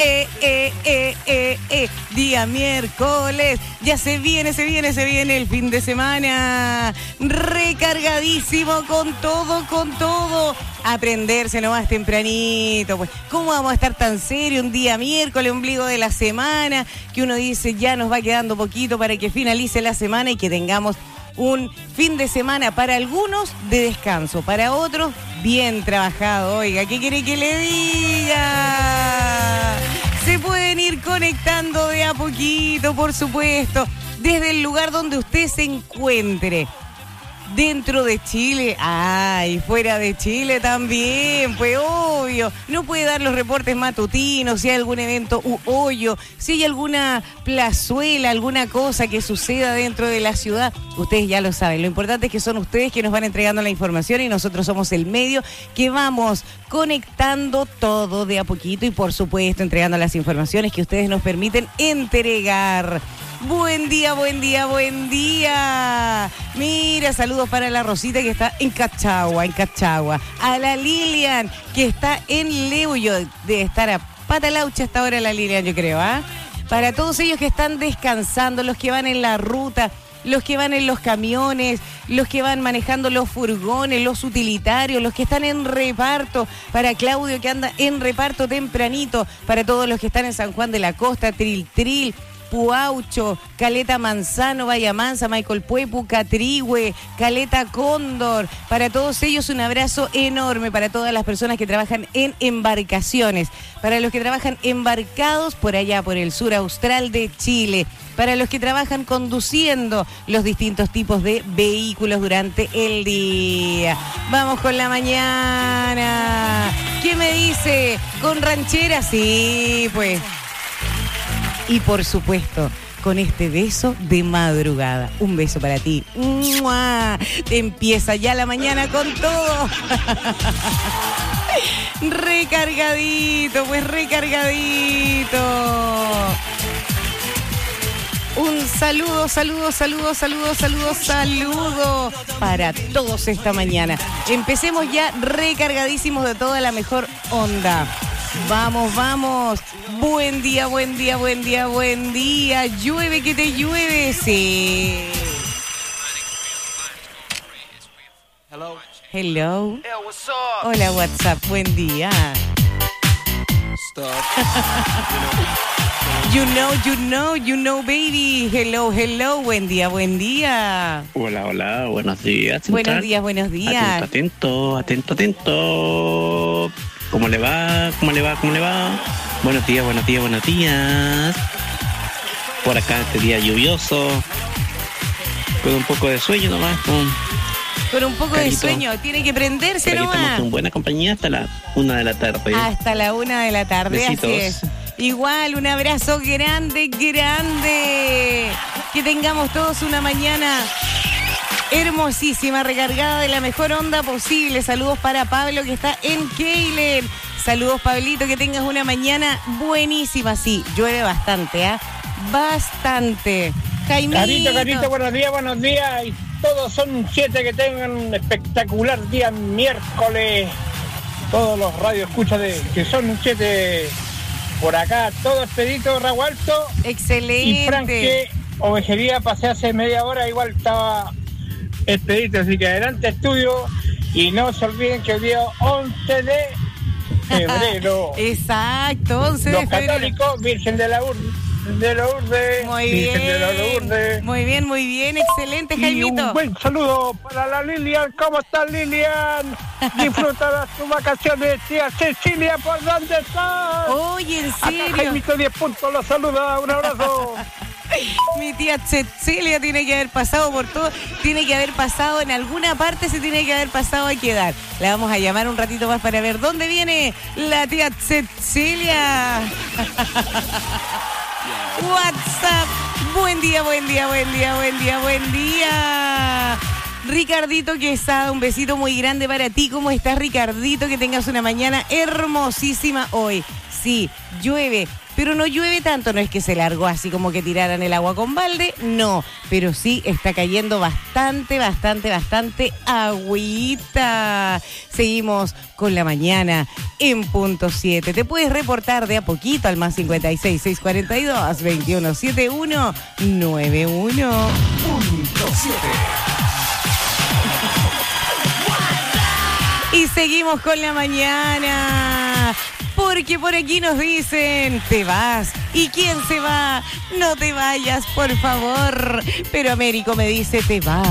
Día miércoles. Ya se viene el fin de semana. Recargadísimo con todo. Aprenderse nomás tempranito. Pues, ¿cómo vamos a estar tan serios un día miércoles, ombligo de la semana? Que uno dice, ya nos va quedando poquito para que finalice la semana y que tengamos un fin de semana para algunos de descanso, para otros bien trabajado. Oiga, ¿qué quiere que le diga? Se pueden ir conectando de a poquito, por supuesto, desde el lugar donde usted se encuentre. Dentro de Chile, ay, fuera de Chile también, pues obvio. No puede dar los reportes matutinos, si hay algún evento u hoyo, si hay alguna plazuela, alguna cosa que suceda dentro de la ciudad. Ustedes ya lo saben, lo importante es que son ustedes que nos van entregando la información y nosotros somos el medio que vamos conectando todo de a poquito y por supuesto entregando las informaciones que ustedes nos permiten entregar. Buen día. Mira, saludos para la Rosita que está en Cachagua. A la Lilian que está en Leuyo. Debe estar a patalaucha hasta ahora la Lilian, yo creo, ¿ah? Para todos ellos que están descansando, los que van en la ruta, los que van en los camiones, los que van manejando los furgones, los utilitarios, los que están en reparto, para Claudio que anda en reparto tempranito, para todos los que están en San Juan de la Costa, Tril, Puaucho, Caleta Manzano, Bahía Mansa, Michael Puepu, Catrihue, Caleta Cóndor. Para todos ellos un abrazo enorme, para todas las personas que trabajan en embarcaciones, para los que trabajan embarcados por allá, por el sur austral de Chile, para los que trabajan conduciendo los distintos tipos de vehículos durante el día. Vamos con la mañana. ¿Qué me dice? ¿Con ranchera? Sí, pues. Y por supuesto, con este beso de madrugada. Un beso para ti. ¡Mua! Empieza ya la mañana con todo. Recargadito. Un saludo para todos esta mañana. Empecemos ya recargadísimos de toda la mejor onda. Vamos. Buen día. Llueve que te llueve, sí. Hello. Hola, WhatsApp, buen día. You know, baby. Hello, buen día. Hola, buenos días. Buenos días. Atento. ¿Cómo le va? Buenos días. Por acá este día lluvioso, con un poco de sueño nomás. Con un poco de sueño, tiene que prenderse nomás. Estamos en buena compañía hasta la 1 de la tarde. Hasta la 1 de la tarde, besitos. Así es. Igual, un abrazo grande. Que tengamos todos una mañana hermosísima, recargada de la mejor onda posible. Saludos para Pablo que está en Keilen. Saludos, Pablito, que tengas una mañana buenísima. Sí, llueve bastante, bastante. Jaimito. Carito, buenos días. Y todos son 7 que tengan un espectacular día miércoles. Todos los radioescuchas que son 7 por acá. Todo expedito, Raúl Alto. Excelente. Y Frank, que ovejería pasé hace media hora, igual estaba expedito, así que adelante estudio y no se olviden que el día 11 de febrero. Exacto, 11 de febrero. Los católicos, Virgen de la Lourdes. Muy bien, excelente, Jaimito. Y un buen saludo para la Lilian. ¿Cómo estás, Lilian? Disfruta de tus vacaciones, tía Cecilia, ¿por dónde estás? Oye, ¿en serio? Acá Jaimito 10 puntos, lo saluda, un abrazo. Mi tía Cecilia tiene que haber pasado por todo, tiene que haber pasado en alguna parte, se tiene que haber pasado a quedar. La vamos a llamar un ratito más para ver dónde viene la tía Cecilia. WhatsApp, buen día. Ricardito Quesada, un besito muy grande para ti. ¿Cómo estás, Ricardito? Que tengas una mañana hermosísima hoy. Sí, llueve, pero no llueve tanto, no es que se largó así como que tiraran el agua con balde, no, pero sí está cayendo bastante agüita. Seguimos con la mañana en punto 7. Te puedes reportar de a poquito al más 56 642 2171 91. Punto 7. Y seguimos con la mañana, porque por aquí nos dicen, te vas. ¿Y quién se va? No te vayas, por favor. Pero Américo me dice, te vas.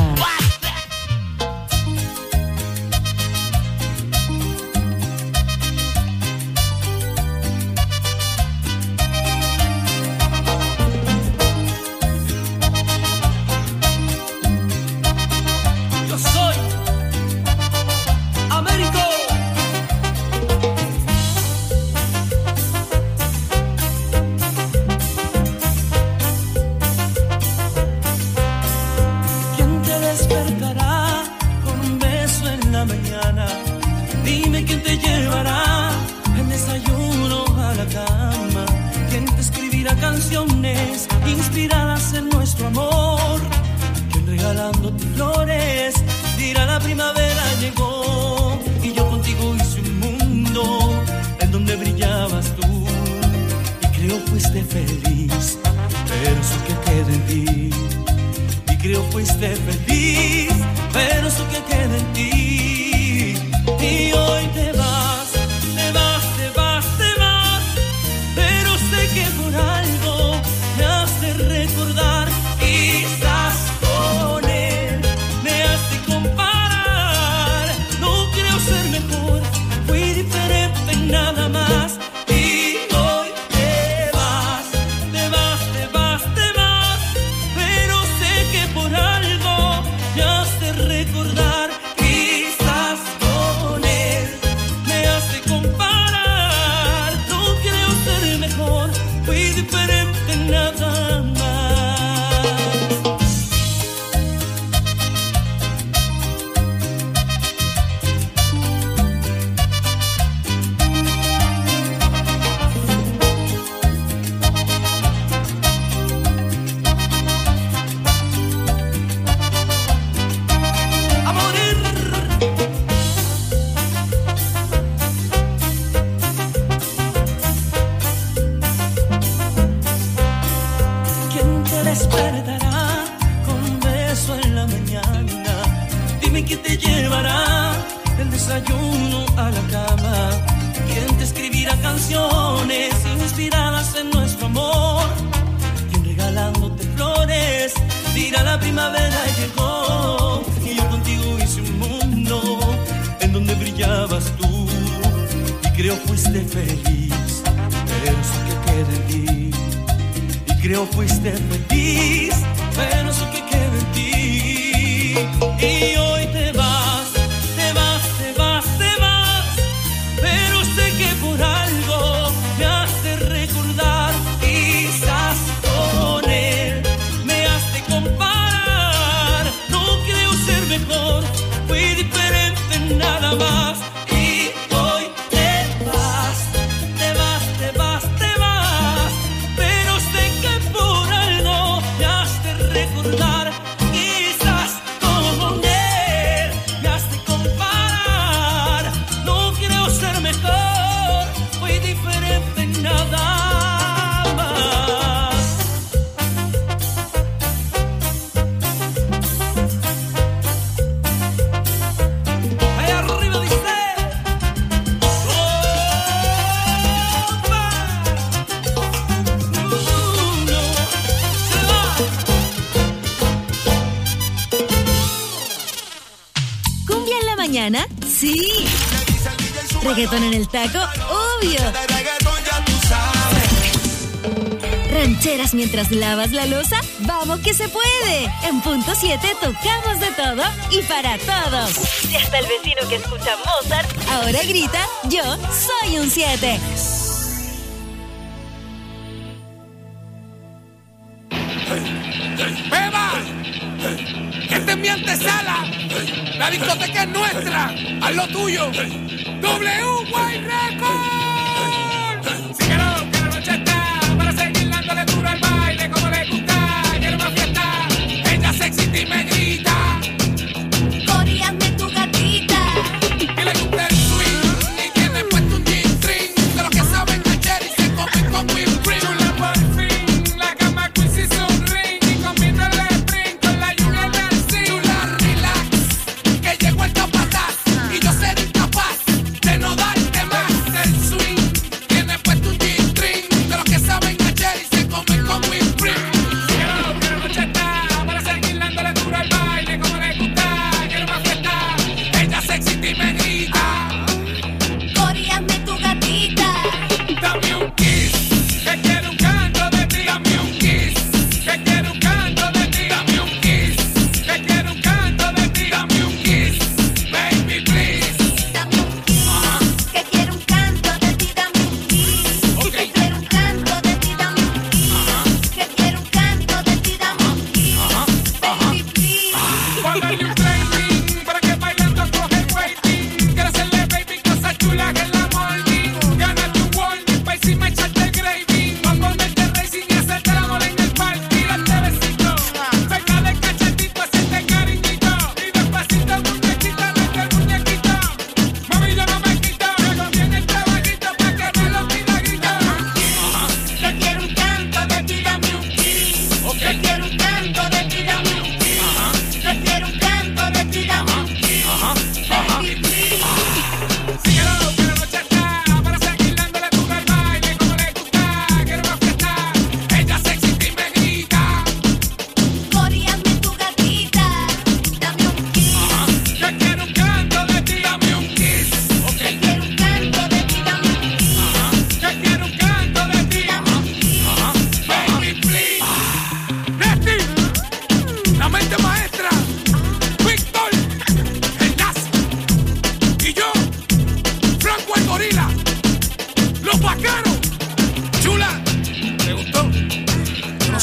Inspiradas en nuestro amor, quien regalándote flores dirá la primavera llegó. Y yo contigo hice un mundo en donde brillabas tú, y creo fuiste feliz, pero eso que queda en ti. Y creo fuiste feliz, pero eso que queda en ti. Y hoy te vas, te vas, te vas, te vas, pero sé que por algo me hace recordar, quizás con él me hace comparar. No creo ser mejor, fui diferente en nada más. Y hoy te vas, te vas, te vas, te vas, pero sé que por algo me hace recordar, quizás con él me hace comparar. No creo ser mejor, fui diferente en nada más. A morir. ¿Quién te despertará con un beso en la mañana? Dime quién te llevará del desayuno a la cama. ¿Quién te escribirá canciones inspiradas en nuestro amor? ¿Quién regalándote flores dirá la primavera llegó? Y yo contigo hice un mundo en donde brillabas tú, y creo fuiste feliz, pero eso que queda en ti. Y creo fuiste feliz, pero eso que queda en ti. Y hoy te vas, te vas, te vas, te vas, pero sé que por algo me hace recordar, quizás con él me hace comparar. No creo ser mejor, fui diferente en nada más. Y hoy te vas, te vas, te vas, te vas, pero sé que por algo me hace recordar, quizás con él me hace comparar. No creo ser mejor, fui diferente en nada más. Allá arriba dice uno se va. ¿Cumbia en la mañana? Sí. ¿Reggaetón en el taco? Obvio. ¿Rancheras mientras lavas la loza? ¡Vamos que se puede! En punto 7 tocamos de todo y para todos. Y hasta el vecino que escucha Mozart ahora grita, yo soy un 7. ¡Beba! ¡Esta es mi antesala! ¡La discoteca es nuestra! ¡Haz lo tuyo! ¡W White Record! ¡Síguelo, que la noche está!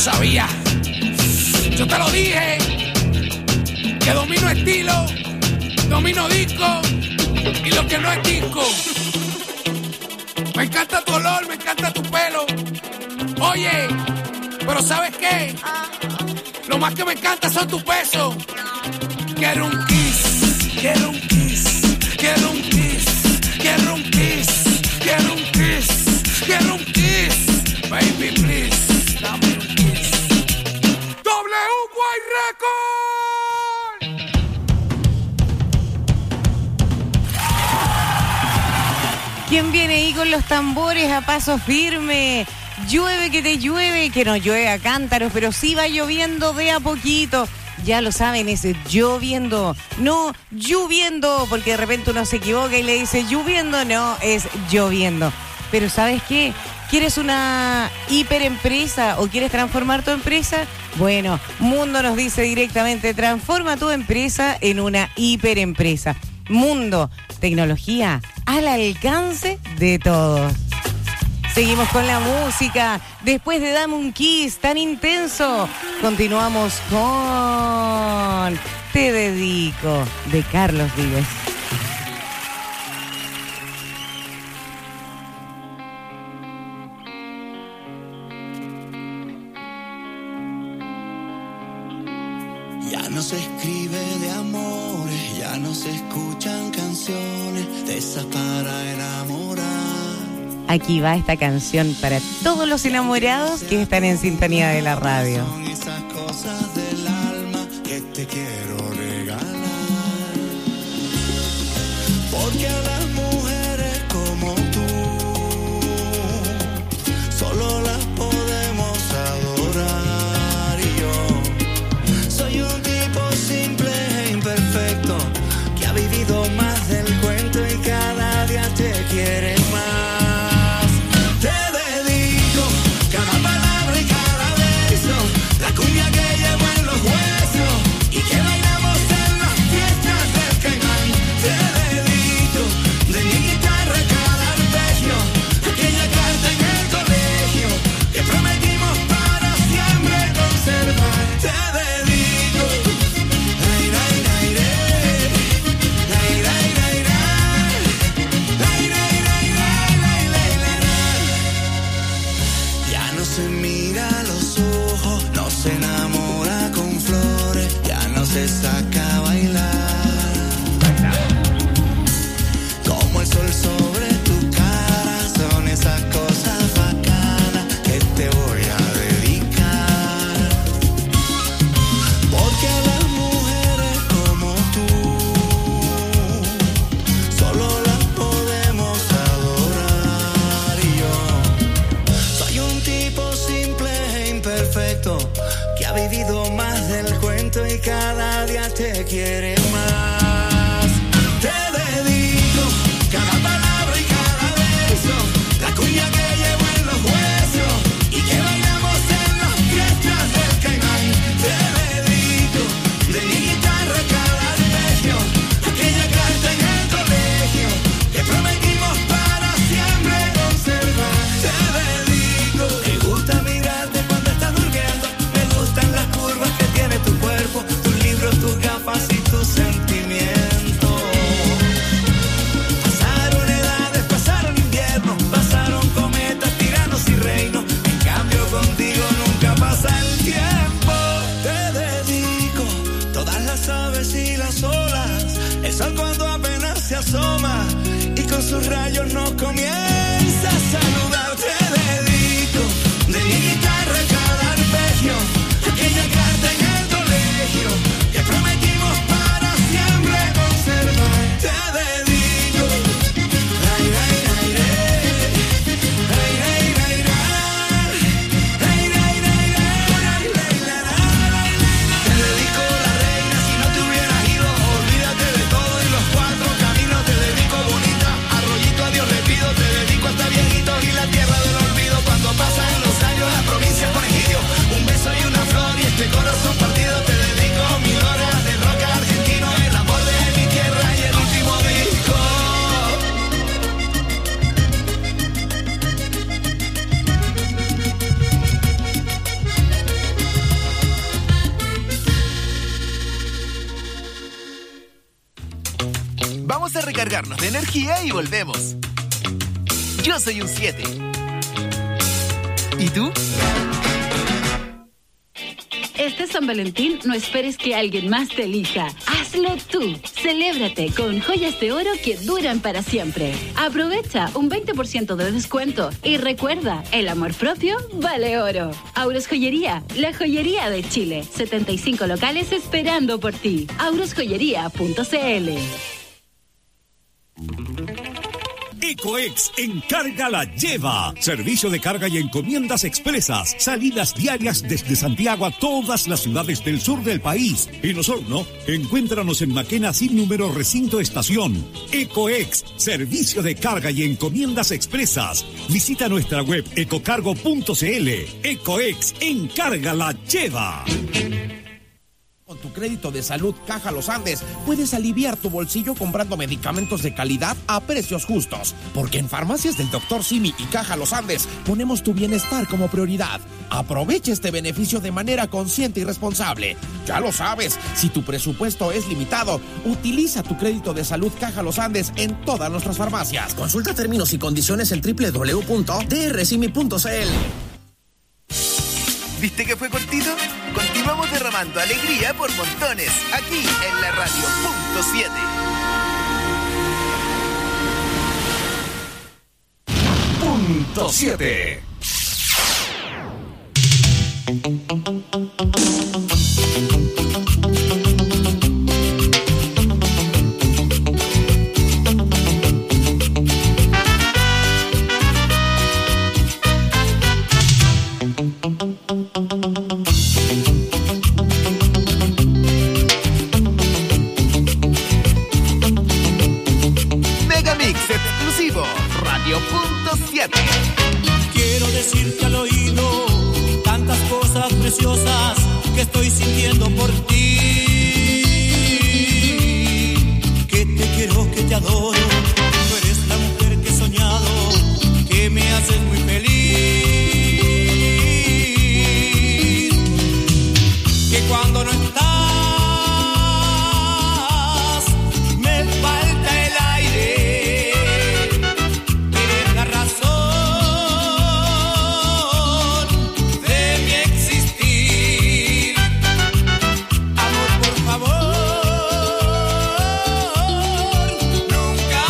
sabía. Yo te lo dije, que domino estilo, domino disco y lo que no es disco. Me encanta tu olor, me encanta tu pelo. Oye, pero ¿sabes qué? Lo más que me encanta son tus besos. Quiero un kiss, quiero un kiss, quiero un kiss, quiero un kiss, quiero un kiss, quiero un kiss. Baby, please, dame un kiss. W.Y. Record. ¿Quién viene ahí con los tambores a paso firme? Llueve que te llueve, que no llueve a cántaros, pero sí va lloviendo de a poquito. Ya lo saben, es lloviendo, no lloviendo, porque de repente uno se equivoca y le dice lloviendo, no, es lloviendo. Pero ¿sabes qué? ¿Quieres una hiperempresa o quieres transformar tu empresa? Bueno, Mundo nos dice directamente, transforma tu empresa en una hiperempresa. Mundo, tecnología al alcance de todos. Seguimos con la música. Después de Dame un Kiss tan intenso, continuamos con Te Dedico, de Carlos Vives. Ya no se escribe de amores, ya no se escuchan canciones de esas para enamorar. Aquí va esta canción para todos los enamorados que están en sintonía de la radio. Son esas cosas del alma que te quiero regalar. Porque a las mujeres como tú solo las podemos adorar. Y yo soy un tipo simple e imperfecto que ha vivido más del cuento y cada día te quiere más. Saca a bailar como el sol sobre tu cara. Son esas cosas bacanas que te voy a dedicar. Porque a las mujeres como tú solo las podemos adorar. Y yo soy un tipo simple e imperfecto que ha vivido más del cuento y cada día te quiere más. Te dedico cada palabra y cada beso, la cuña que llevo en los huesos y que bailamos en las fiestas del Caimán. Te dedico de mi guitarra cada arpegio, aquella carta en el colegio que prometimos para siempre conservar. Te dedico, me gusta mirarte cuando estás durmiendo, me gustan las curvas que tiene tu cuerpo, tus libros, tus gafas y tus sentimientos. Pasaron edades, pasaron inviernos, pasaron comedias. recargarnos de energía y volvemos. Yo soy un 7. ¿Y tú? Este San Valentín no esperes que alguien más te elija. Hazlo tú. Celébrate con joyas de oro que duran para siempre. Aprovecha un 20% de descuento y recuerda, el amor propio vale oro. Auros Joyería, la joyería de Chile. 75 locales esperando por ti. aurosjoyería.cl. Ecoex Encarga la lleva. Servicio de carga y encomiendas expresas. Salidas diarias desde Santiago a todas las ciudades del sur del país. En Osorno, encuéntranos en Maquena sin número recinto estación. Ecoex, servicio de carga y encomiendas expresas. Visita nuestra web ecocargo.cl. Ecoex Encarga la lleva. Con tu crédito de salud Caja Los Andes puedes aliviar tu bolsillo comprando medicamentos de calidad a precios justos. Porque en Farmacias del Dr. Simi y Caja Los Andes ponemos tu bienestar como prioridad. Aprovecha este beneficio de manera consciente y responsable. Ya lo sabes, si tu presupuesto es limitado, utiliza tu crédito de salud Caja Los Andes en todas nuestras farmacias. Consulta términos y condiciones en www.drsimi.cl. ¿Viste que fue cortito? Continuamos derramando alegría por montones, aquí en la radio Punto 7. Megamix exclusivo, radio punto 7. Quiero decirte al oído tantas cosas preciosas que estoy sintiendo por ti. Que te quiero, que te adoro. Tú eres la mujer que he soñado, que me haces muy feliz. Que cuando no estás me falta el aire. Eres la razón de mi existir. Amor, por favor, nunca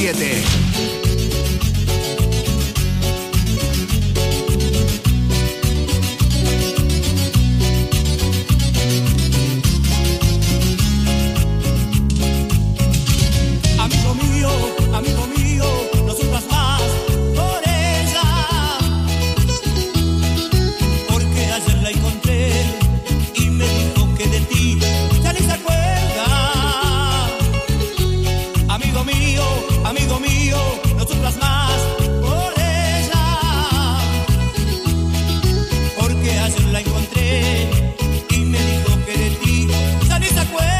7. Amigo mío, no sufras más por ella, porque ayer la encontré y me dijo que de ti ya ni se acuerda. Amigo mío, no sufras más por ella, porque ayer la encontré y me dijo que de ti ya ni se acuerda.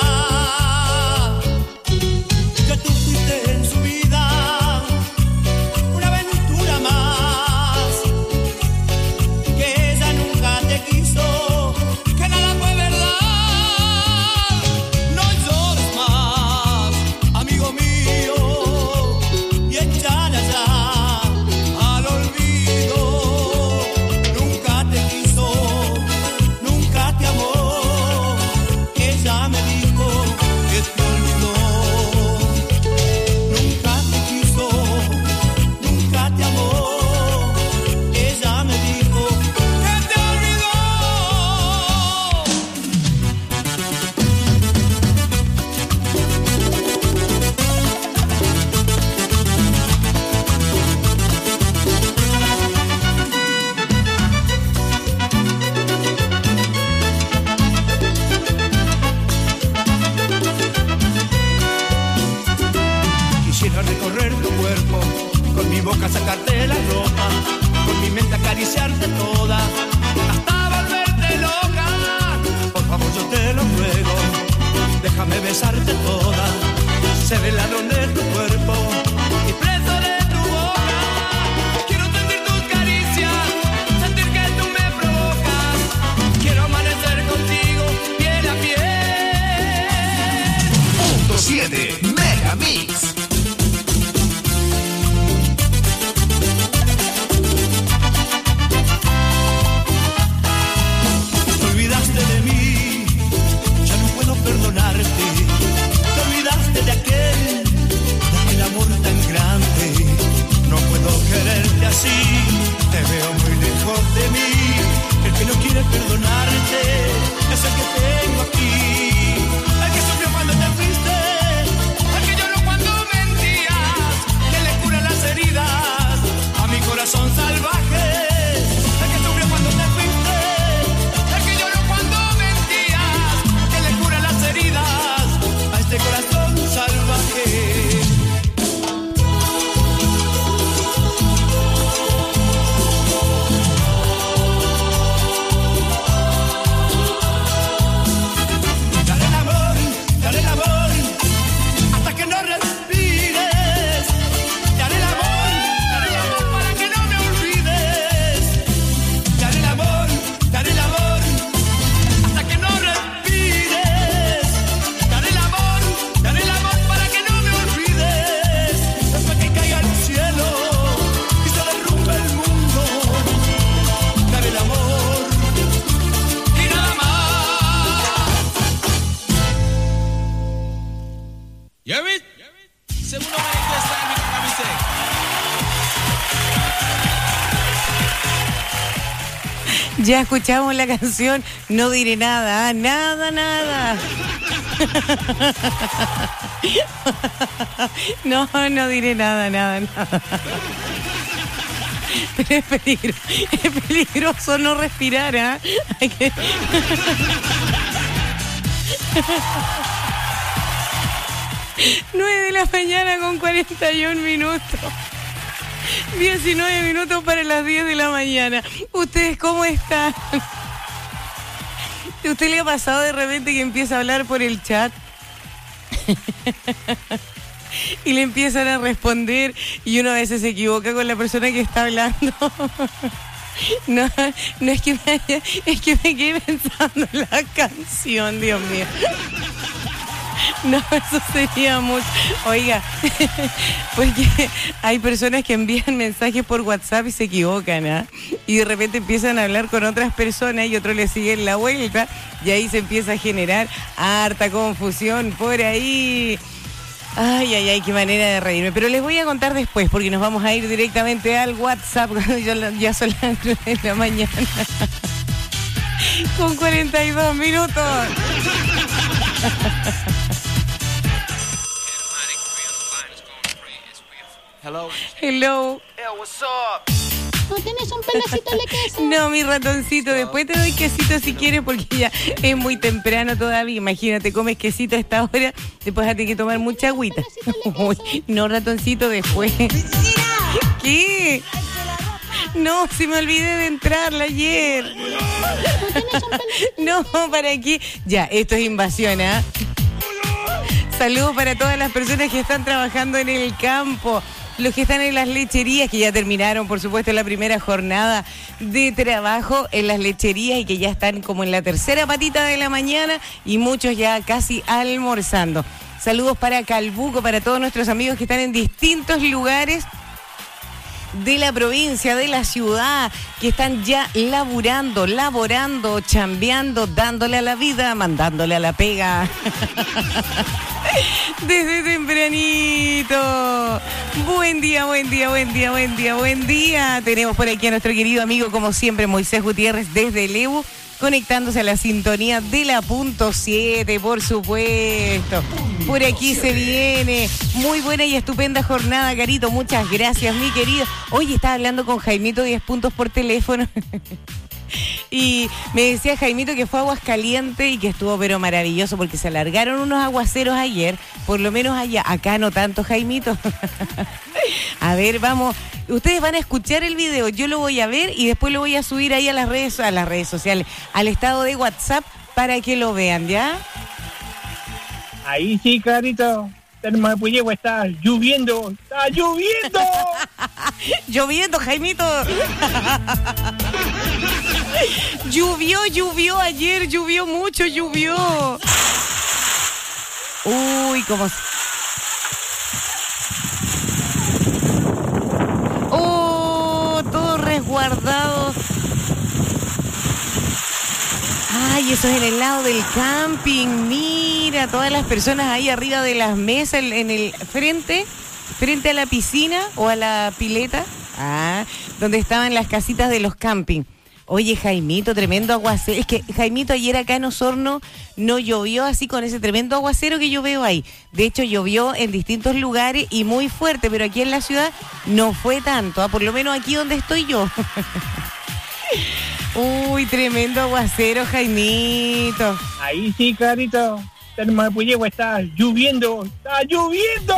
Que tú fuiste en su vida una aventura más, que ella nunca te quiso, que nada fue verdad. No llores más, amigo mío, y échala ya al olvido. Nunca te quiso, nunca te amó, ella me dijo que te olvidó. Nunca te quiso, nunca te amó, ella me dijo que te olvidó. Quisiera recorrer tu cuerpo, con mi boca sacarte la ropa, con mi mente acariciarte toda, hasta volverte loca. Por favor yo te lo ruego, déjame besarte toda, ser el ladrón de tu cuerpo y preso de tu boca. Quiero sentir tus caricias, sentir que tú me provocas. Quiero amanecer contigo piel a piel. Punto 7. Mega Mix. Te olvidaste de mí, ya no puedo perdonarte. Te olvidaste de aquel amor tan grande. No puedo quererte así, te veo muy lejos de mí. El que no quiere perdonarte es el que tengo aquí. El que sufrió cuando te fuiste, el que lloró cuando mentías, que le cura las heridas a mi corazón salvaje. El que sufrió cuando te fuiste, el que lloró cuando mentías, que le cura las heridas a este corazón salvaje. Dale el amor, hasta que no respires. Dale el amor para que no me olvides. Dale el amor, hasta que no respires. Dale el amor para que no me olvides. Hasta que caiga el cielo y se derrumbe el mundo. Dale el amor y nada más. You hear it? Segundo maestro está en mi camiseta. Ya escuchamos la canción, no diré nada, nada. No diré nada. Pero es peligroso no respirar, ¿ah? Hay que... 9 de la mañana con 41 minutos. 19 minutos para las 10 de la mañana. ¿Ustedes cómo están? ¿Usted le ha pasado de repente que empieza a hablar por el chat? Y le empiezan a responder y uno a veces se equivoca con la persona que está hablando. No es que es que me quedé pensando en la canción, Dios mío. No, eso sería mucho. Oiga, porque hay personas que envían mensajes por WhatsApp y se equivocan, ¿ah? Y de repente empiezan a hablar con otras personas y otros le siguen la vuelta y ahí se empieza a generar harta confusión por ahí. Ay, ay, ay, qué manera de reírme. Pero les voy a contar después, porque nos vamos a ir directamente al WhatsApp. Ya son las 9 de la mañana. Con 42 minutos. Hello. Hello. What's up? ¿No tienes un pedacito de queso? No, mi ratoncito, después te doy quesito si quieres, porque ya es muy temprano todavía. Imagínate, comes quesito a esta hora, después vas a tener que tomar mucha agüita. Uy, no, ratoncito, después. ¿Qué? No, se me olvidé de entrarla ayer. No, ¿para qué? Ya, esto es invasión, ¿ah? Saludos para todas las personas que están trabajando en el campo. Los que están en las lecherías, que ya terminaron, por supuesto, la primera jornada de trabajo en las lecherías y que ya están como en la tercera patita de la mañana y muchos ya casi almorzando. Saludos para Calbuco, para todos nuestros amigos que están en distintos lugares de la provincia, de la ciudad, que están ya laborando, chambeando, dándole a la vida, mandándole a la pega. Desde tempranito. Buen día, buen día, buen día, buen día, buen día. Tenemos por aquí a nuestro querido amigo, como siempre, Moisés Gutiérrez, desde Lebu, conectándose a la sintonía de la punto 7, por supuesto. Por aquí se viene. Muy buena y estupenda jornada, Carito. Muchas gracias, mi querido. Hoy estaba hablando con Jaimito 10 puntos por teléfono. Y me decía Jaimito que fue a Aguascalientes y que estuvo pero maravilloso porque se alargaron unos aguaceros ayer, por lo menos allá. Acá no tanto, Jaimito. A ver, vamos. Ustedes van a escuchar el video, yo lo voy a ver y después lo voy a subir ahí a las redes sociales, al estado de WhatsApp para que lo vean, ¿ya? Ahí sí, Carito. Terma de Puyehue está lloviendo. ¡Está lloviendo! Lloviendo, Jaimito. Llovió ayer, llovió mucho, llovió. Uy, cómo... Oh, todos resguardados. Ay, eso es en el lado del camping. Mira, todas las personas ahí arriba de las mesas, en el frente a la piscina o a la pileta. Donde estaban las casitas de los camping. Oye, Jaimito, tremendo aguacero. Es que, Jaimito, ayer acá en Osorno no llovió así con ese tremendo aguacero que yo veo ahí. De hecho, llovió en distintos lugares y muy fuerte, pero aquí en la ciudad no fue tanto. Por lo menos aquí donde estoy yo. Uy, tremendo aguacero, Jaimito. Ahí sí, Carito. Terma de Puyehue está lloviendo. ¡Está lloviendo!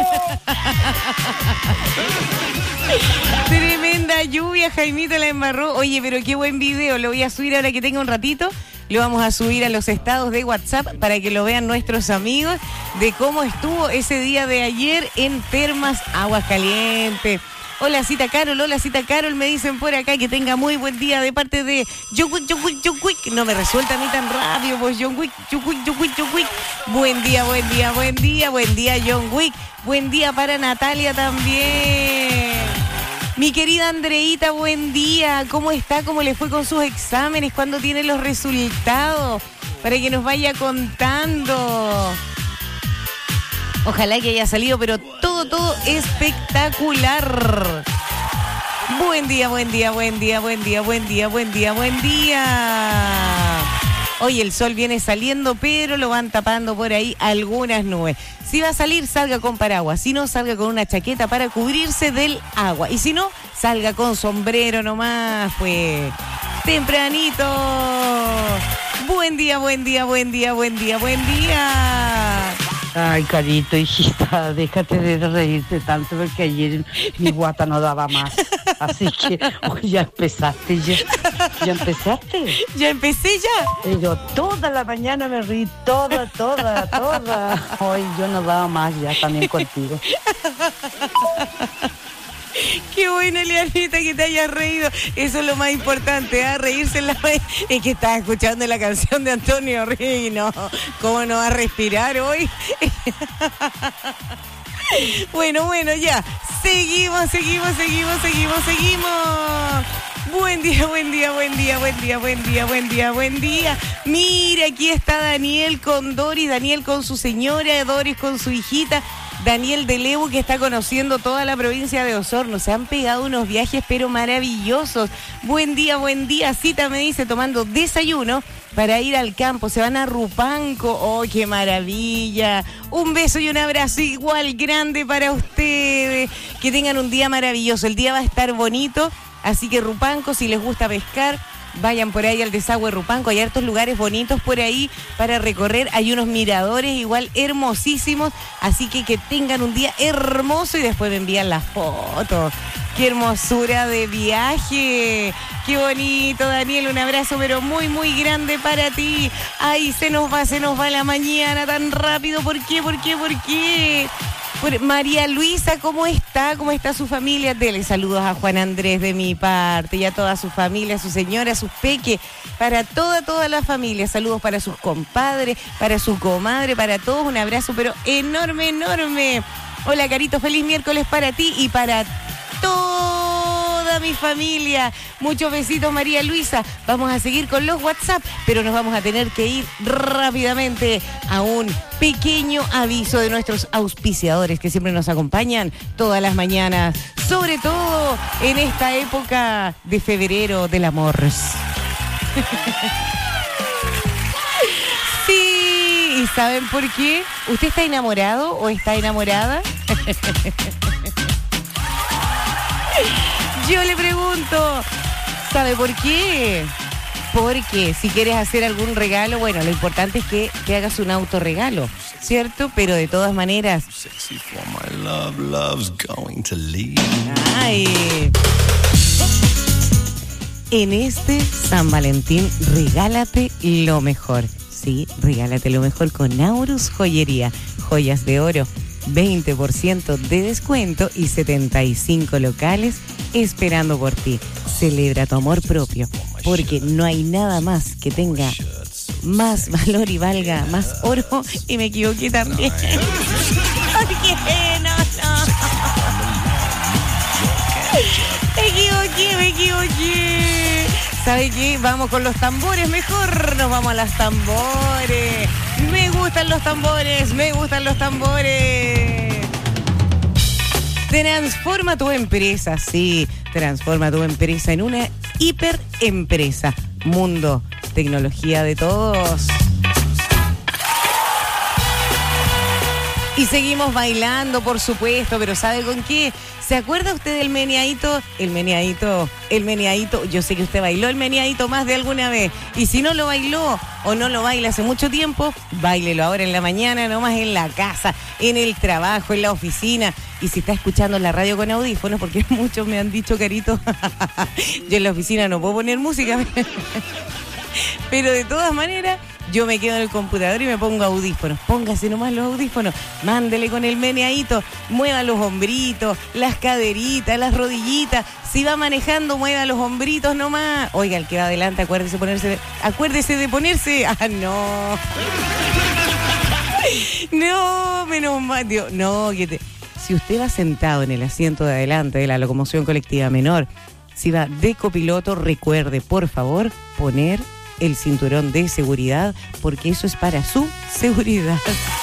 Tremenda lluvia, Jaimito la embarró. Oye, pero qué buen video. Lo voy a subir ahora que tenga un ratito. Lo vamos a subir a los estados de WhatsApp para que lo vean nuestros amigos de cómo estuvo ese día de ayer en Termas Aguascalientes. Hola, Cita Carol, me dicen por acá que tenga muy buen día de parte de John Wick. No me resuelta a mí tan rápido, pues John Wick. Buen día, John Wick. Buen día para Natalia también. Mi querida Andreita, buen día. ¿Cómo está? ¿Cómo le fue con sus exámenes? ¿Cuándo tiene los resultados? Para que nos vaya contando. Ojalá que haya salido, pero todo espectacular. Buen día. Hoy el sol viene saliendo, pero lo van tapando por ahí algunas nubes. Si va a salir, salga con paraguas. Si no, salga con una chaqueta para cubrirse del agua. Y si no, salga con sombrero nomás, pues. Tempranito. Buen día. Ay, Carito, hijita, déjate de reírte tanto porque ayer mi guata no daba más. Así que hoy ya empezaste, ¿Ya empezaste? ¿Ya empecé ya? Pero toda la mañana me reí, toda. Hoy yo no daba más ya también contigo. Qué bueno, Leanita, que te hayas reído. Eso es lo más importante, reírse en la vez. Es que estás escuchando la canción de Antonio Rino. ¿Cómo no va a respirar hoy? Bueno, ya. Seguimos. Buen día. Mira, aquí está Daniel con Doris, Daniel con su señora, Doris con su hijita. Daniel de Lebu, que está conociendo toda la provincia de Osorno. Se han pegado unos viajes, pero maravillosos. Buen día, cita me dice, tomando desayuno para ir al campo. Se van a Rupanco. ¡Oh, qué maravilla! Un beso y un abrazo igual grande para ustedes. Que tengan un día maravilloso. El día va a estar bonito, así que Rupanco, si les gusta pescar, vayan por ahí al desagüe Rupanco. Hay hartos lugares bonitos por ahí para recorrer. Hay unos miradores igual hermosísimos. Así que tengan un día hermoso y después me envían las fotos. ¡Qué hermosura de viaje! ¡Qué bonito, Daniel! Un abrazo, pero muy, muy grande para ti. ¡Ay, se nos va la mañana tan rápido! ¿Por qué? María Luisa, ¿cómo está? ¿Cómo está su familia? Dele saludos a Juan Andrés de mi parte y a toda su familia, a su señora, a sus peques, para toda la familia. Saludos para sus compadres, para su comadre, para todos. Un abrazo, pero enorme, enorme. Hola, Carito, feliz miércoles para ti y para toda mi familia. Muchos besitos, María Luisa. Vamos a seguir con los WhatsApp, pero nos vamos a tener que ir rápidamente a un pequeño aviso de nuestros auspiciadores que siempre nos acompañan todas las mañanas, sobre todo en esta época de febrero del amor. Sí, ¿y saben por qué? ¿Usted está enamorado o está enamorada? Yo le pregunto, ¿sabe por qué? Porque si quieres hacer algún regalo, bueno, lo importante es que hagas un autorregalo, ¿cierto? Pero de todas maneras... Ay. En este San Valentín, regálate lo mejor. Sí, regálate lo mejor con Naurus Joyería. Joyas de oro, 20% de descuento y 75 locales esperando por ti. Celebra tu amor propio, porque no hay nada más que tenga más valor y valga más oro. Y me equivoqué también. ¿Por qué? Me equivoqué. ¿Sabe qué? Vamos con los tambores mejor. Nos vamos a las tambores. Me gustan los tambores. Transforma tu empresa, sí. Transforma tu empresa en una hiperempresa. Mundo, tecnología de todos. Y seguimos bailando, por supuesto, pero ¿sabe con qué? ¿Se acuerda usted del meneadito? El meneadito. Yo sé que usted bailó el meneadito más de alguna vez. Y si no lo bailó o no lo baila hace mucho tiempo, báilelo ahora en la mañana, nomás en la casa, en el trabajo, en la oficina. Y si está escuchando la radio con audífonos, porque muchos me han dicho, Carito, yo en la oficina no puedo poner música. Pero de todas maneras, yo me quedo en el computador y me pongo audífonos. Póngase nomás los audífonos, mándele con el meneadito, mueva los hombritos, las caderitas, las rodillitas. Si va manejando, mueva los hombritos nomás. Oiga, el que va adelante, acuérdese de ponerse. Ah, no. No, menos mal. Dios, no, si usted va sentado en el asiento de adelante de la locomoción colectiva menor, si va de copiloto, recuerde, por favor, poner el cinturón de seguridad, porque eso es para su seguridad.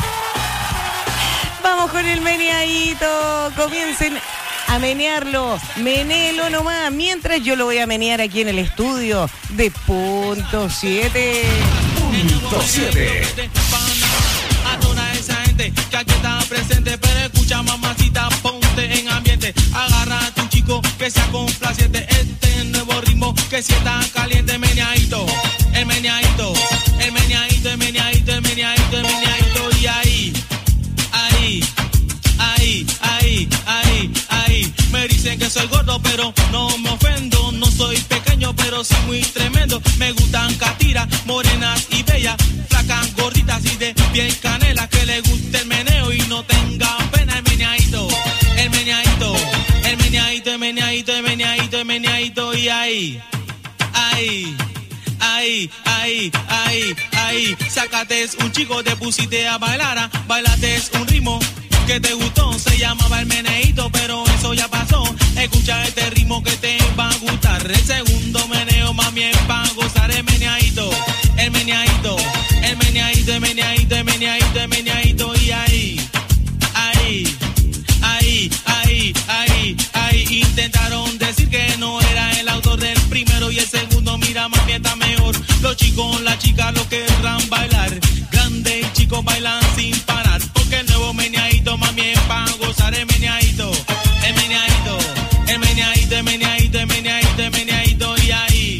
Vamos con el meneadito. Comiencen a menearlo. Menéelo nomás, mientras yo lo voy a menear aquí en el estudio de Punto 7. Punto 7. A toda esa gente que aquí está presente, pero escucha, mamacita, ponte en ambiente. Agarra a tu chico que sea complaciente. Este nuevo ritmo que sienta caliente. Meneadito, el meneadito, el meneadito, el meneadito, el meneadito, el meneadito. Y ahí. Me dicen que soy gordo, pero no me ofendo. No soy pequeño, pero sí muy tremendo. Me gustan catiras, morenas y bellas, flacas, gorditas y de piel canela. Que le guste el meneo y no tenga pena. El meneadito, el meneadito, el meneadito, el meneadito, el meneadito, el meneadito. Y ahí. Sácate un chico, te pusiste a bailar, bailate un ritmo que te gustó, se llamaba el meneíto, pero eso ya pasó. Escucha este ritmo que te va a gustar. El segundo meneo, mami, es para gozar. El meneadito, el meneadito, el meneadito, el meneadito, el meneadito, el meneadito. Y ahí. los chicos, las chicas lo querrán bailar. Grandes y chicos bailan sin parar. Porque el nuevo meneadito, mami, es para gozar el meneadito. El meneadito, el meneadito, el meneadito, el meneadito, el meneadito. Y ahí,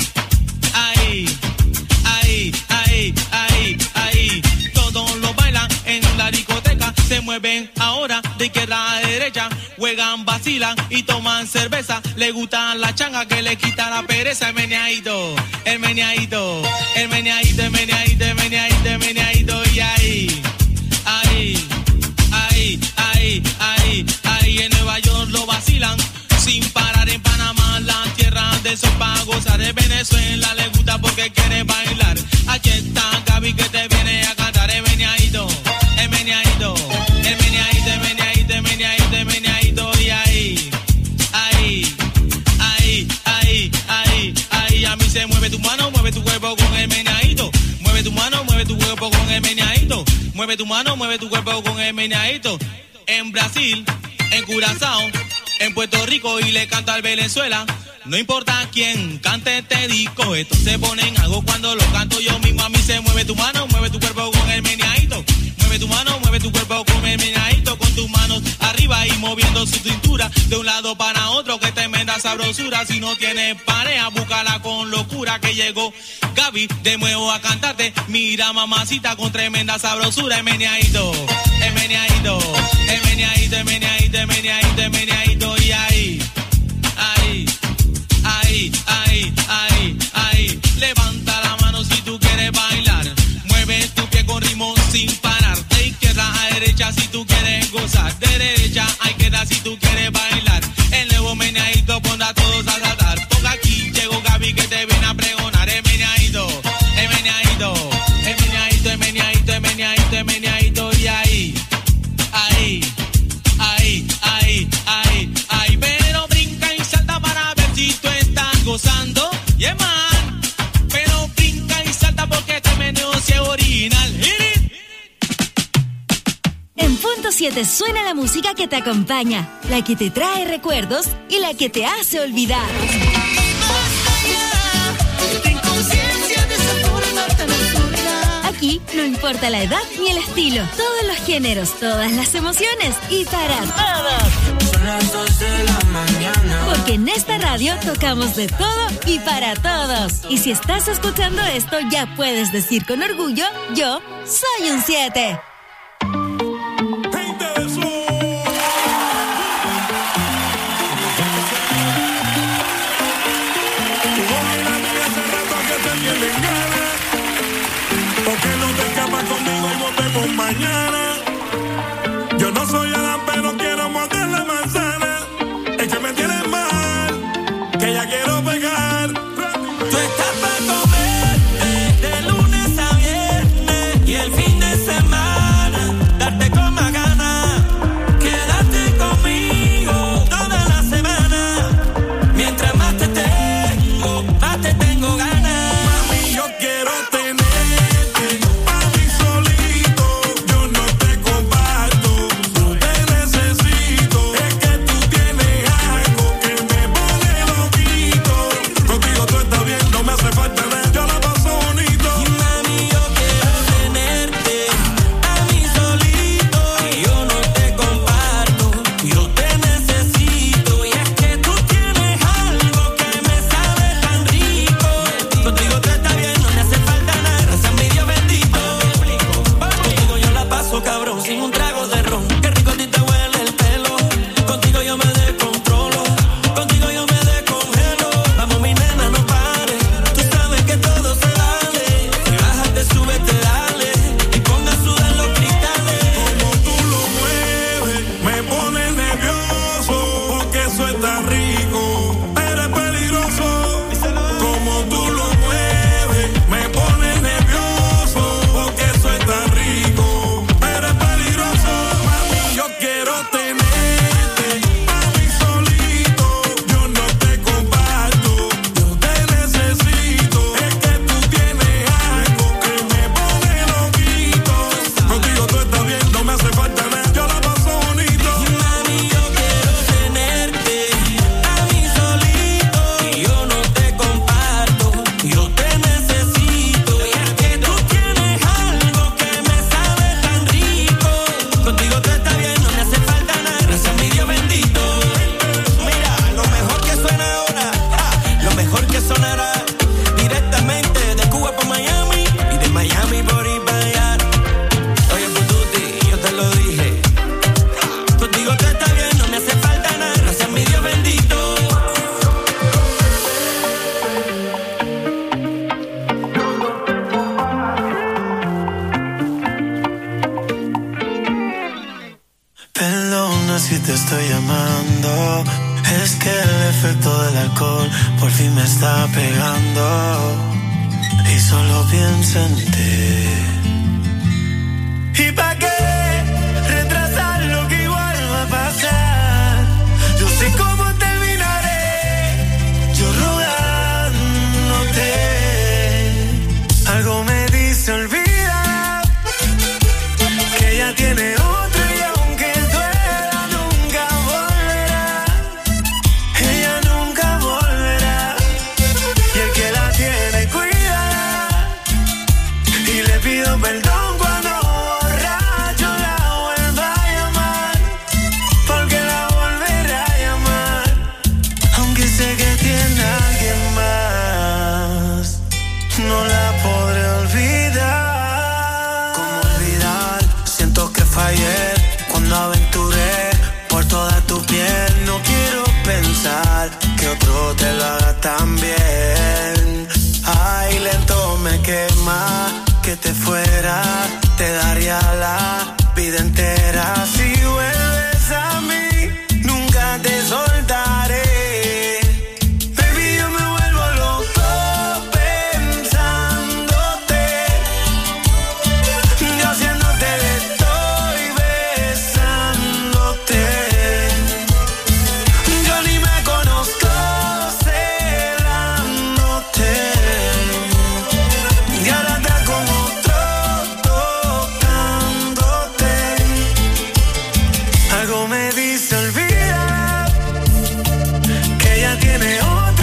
ahí, ahí, ahí, ahí, ahí. Todos lo bailan en la discoteca. Se mueven ahora de izquierda a derecha. Juegan, vacilan y toman cerveza. Le gustan la changa que le quita la pereza. El meneadito, el meneadito, el meneadito, el meneadito, el meneadito, el meneadito. Y ahí, ahí, ahí, ahí, ahí, ahí. En Nueva York lo vacilan sin parar. En Panamá, la tierra de sol para gozar. En Venezuela le gusta porque quiere bailar. Aquí está Gaby que te viene a cantar. El meneadito, el meneadito, el meneadito, el meneadito, el meneadito, el meneadito. Y ahí, ahí, ahí, ahí, ahí, ahí. A mí se mueve tu mano, mueve tu cuerpo con el meneadito. Mueve tu mano, mueve tu cuerpo con el meneadito. Mueve tu mano, mueve tu cuerpo con el meneadito. En Brasil, en Curazao, en Puerto Rico y le canto al Venezuela. No importa quién cante este disco, esto se pone en algo cuando lo canto yo mismo. A mí se mueve tu mano, mueve tu cuerpo con el meneadito. Mueve tu mano, mueve tu cuerpo con el meneadito. Con tus manos arriba y moviendo su cintura de un lado para otro, que tremenda sabrosura. Si no tienes pareja, búscala con locura. Que llegó Gaby de nuevo a cantarte. Mira mamacita con tremenda sabrosura. El meneadito, el meneadito, el meneadito, el meneadito, el meneadito, el meneadito. Y ahí, ahí, ahí, ahí, ahí, ahí. Levanta la mano si tú quieres bailar. Mueve tu pie con ritmo sin parar. De izquierda a derecha si tú quieres gozar. De derecha a izquierda si tú quieres bailar. El nuevo meneadito pone a todos a saltar. Porque aquí llegó Gaby que te viene a pregonar. El meneadito, el meneadito, el meneadito, el meneadito, el meneadito, el meneadito. Y ahí, ahí, ahí, ahí, ahí, ahí. Pero brinca y salta para ver si tú estás gozando. Yeah, man. Pero brinca y salta porque este meneo es original. En punto 7 suena la música que te acompaña, la que te trae recuerdos y la que te hace olvidar. Aquí no importa la edad ni el estilo, todos los géneros, todas las emociones y para todos. Son las 2 de la mañana. Porque en esta radio tocamos de todo y para todos. Y si estás escuchando esto, ya puedes decir con orgullo, yo soy un 7. Porque no te escapas conmigo y volvemos mañana. Yo no soy Adán, pero quiero morder la manzana. Es que me tienes mal, que ya quiero pegar. Tú estás para comerte de lunes a viernes y el fin de semana darte con más ganas. Quédate conmigo toda la semana. Mientras más te tengo ganas. Mami, yo quiero tener. Solito, yo no te comparto. Tú te Perdona si te estoy llamando, es que el efecto del alcohol por fin me está pegando y solo pienso en ti. ¿Y pa' qué retrasar lo que igual va a pasar? Yo sé cómo terminaré, yo rogándote. Algo me dice olvida que ya tiene otro y aunque duela nunca volverá. Ella nunca volverá y el que la tiene cuidará. Y le pido perdón que otro te lo haga tan bien. Ay, lento me quema, que te fuera, te daría la